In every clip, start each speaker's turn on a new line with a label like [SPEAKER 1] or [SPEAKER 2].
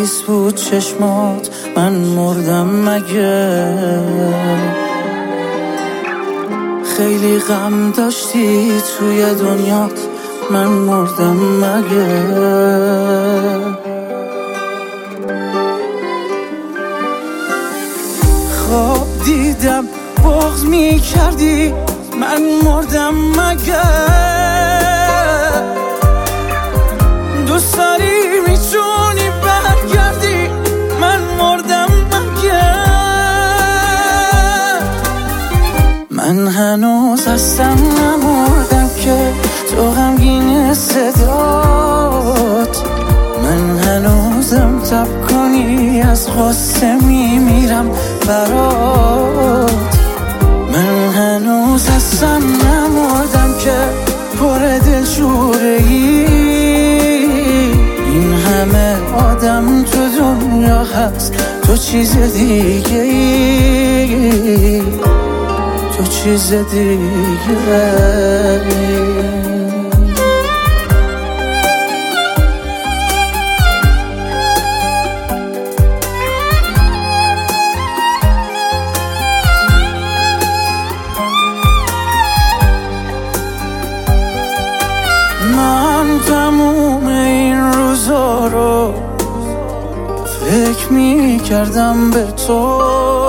[SPEAKER 1] نیست بود چشمات، من مردم مگه؟ خیلی غم داشتی توی دنیات، من مردم مگه؟ خواب دیدم بغض می کردی، من مردم مگه؟ دوست داری میتونی برگردی، من مردم مگه؟ من هنوز هستم نمردم که تو غمگین صدات، من هنوزم تب کنی از غصه میمیرم برات. من هنوز هستم نمردم که پر دلشوره‌ای، این همه آدم تو دنیا هست، تو چیز دیگه ای، تو چیز دیگه ای. من تموم این روزا رو فکر می کردم به تو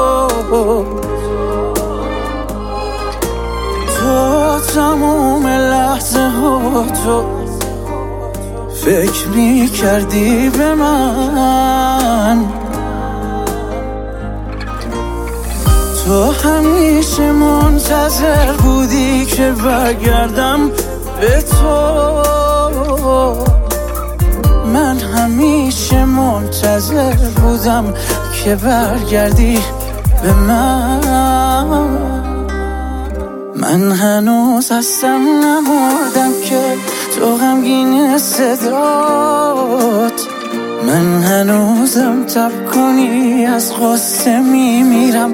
[SPEAKER 1] تموم لحظه ها تو فکر می کردی به من. تو همیشه منتظر بودی که برگردم به تو، من همیشه منتظر بودم که برگردی به من. من هنوز هستم نمردم که تو غمگین صدات، من هنوزم تب کنی از غصه میمیرم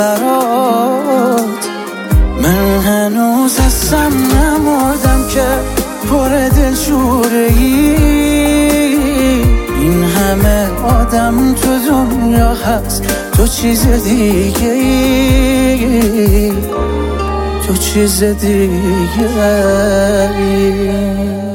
[SPEAKER 1] برات. من هنوز هستم نمردم که پر دلشوره‌ای، این همه آدم تو دنیا هست، تو چیز دیگه ای، تو چیز دیگه ای.